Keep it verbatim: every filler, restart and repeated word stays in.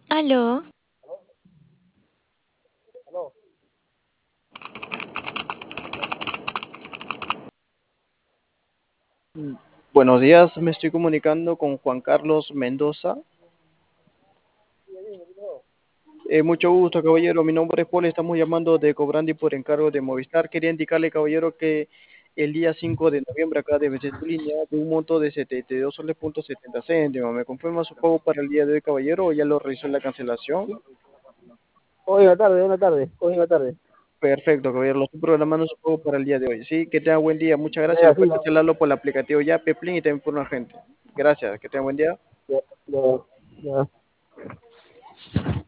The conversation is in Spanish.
Aló, Aló. Buenos días, me estoy comunicando con Juan Carlos Mendoza. Eh, mucho gusto, caballero. Mi nombre es Paul. Estamos llamando de Cobrandi por encargo de Movistar. Quería indicarle, caballero, que el día cinco de noviembre acá debe ser su línea de un monto de setenta y dos soles punto setenta céntimos. ¿Me confirma su pago para el día de hoy, caballero, o ya lo realizó en la cancelación? Hoy en la tarde, hoy en la tarde, hoy en la tarde. Perfecto, caballero. Lo estoy programando su pago para el día de hoy. Sí, que tenga buen día. Muchas gracias. Ya, sí, Recuerda cancelarlo por el aplicativo ya, Peplin, y también por un agente. Gracias. Que tenga buen día. ya, ya, ya.